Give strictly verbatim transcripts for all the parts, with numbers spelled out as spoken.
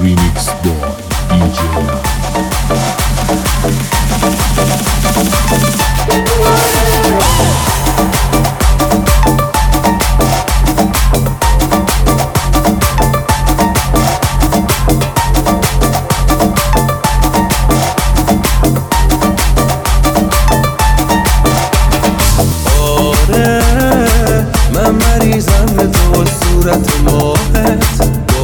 Remix by دی جی صورت ماهت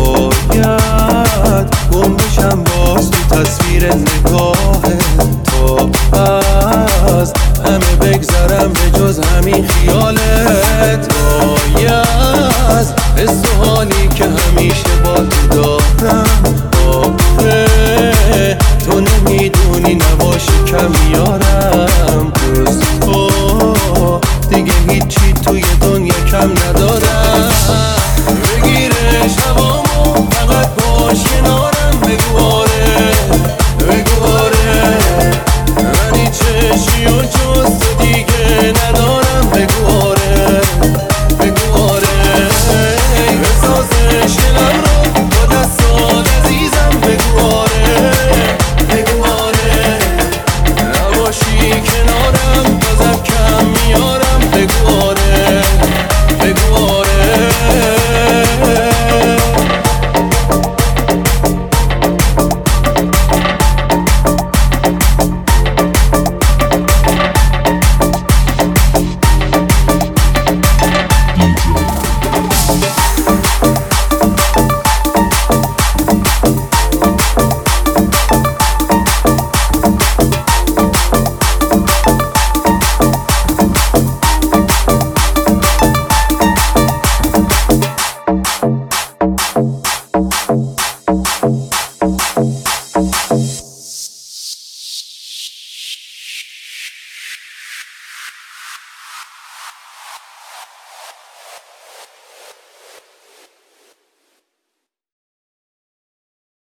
باید گم بشم باز تو تصویر نگاهت تا از همه بگذرم به جز همین خیالت باید حس و حالی که همیشه با تو دارم آخه تو نمیدونی نباشی کم میارم جز تو دیگه هیچی توی دنیا کم ندارم بگیرش هوامو فقط باش کنارم بگو